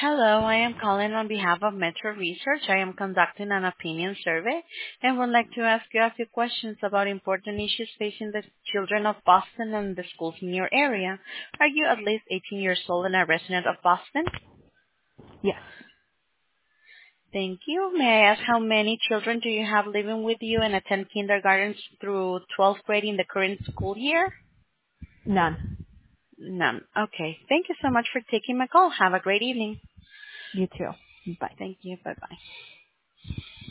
Hello, I am calling on behalf of Metro Research. I am conducting an opinion survey and would like to ask you a few questions about important issues facing the children of Boston and the schools in your area. Are you at least 18 years old and a resident of Boston? Yes. Thank you. May I ask how many children do you have living with you and attend kindergarten through 12th grade in the current school year? None. None. Okay. Thank you so much for taking my call. Have a great evening. You too. Bye. Thank you. Bye-bye.